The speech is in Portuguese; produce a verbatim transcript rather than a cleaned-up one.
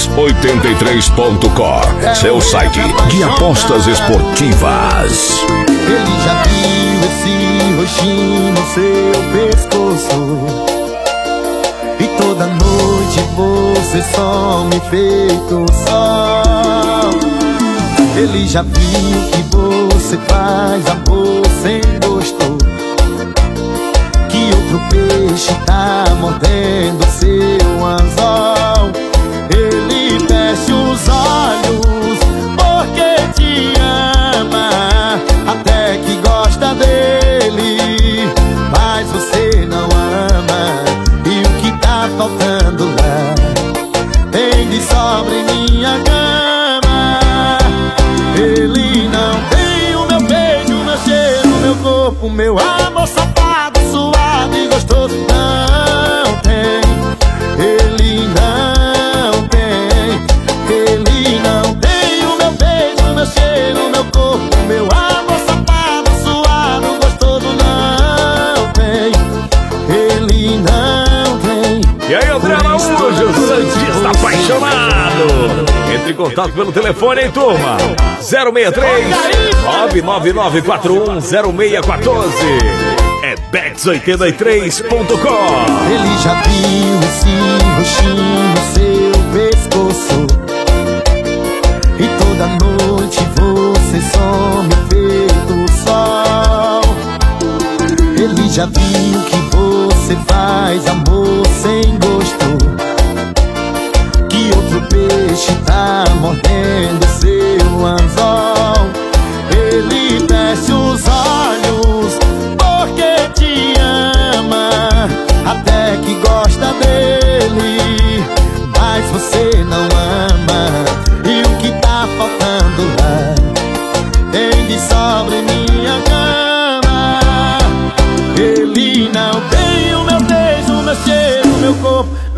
oitenta e três ponto com, seu site de apostas esportivas. Ele já viu esse roxinho no seu pescoço, e toda noite você some feito sol. Ele já viu que você faz amor sem gosto, que outro peixe tá mordendo seu anzol. Ele fecha os olhos porque te ama, até que gosta dele, mas você não ama. E o que tá faltando lá tem de sobra em minha cama. Ele não tem o meu beijo, meu cheiro, meu corpo, meu amor safado, suado e gostoso. Não tem, ele não tem. Ele não tem o meu beijo, meu cheiro, meu corpo, meu amor safado, suado, gostoso. Não tem, ele não tem. E aí, André Araújo, Santista apaixonado. Entre em contato pelo telefone, hein, turma? zero seis três, nove nove nove quatro um zero seis um quatro. É Bet oitenta e três ponto com. Ele já viu esse roxinho no seu pescoço, e toda noite você some feito sol. Ele já viu que você faz amor sem gosto, que outro peixe tá mordendo seu anzol. Ele fecha os olhos porque te ama, até que gosta dele, mas você não ama. E o que tá faltando lá tem de sobra em minha cama. Ele não tem o meu beijo, meu cheiro, meu corpo,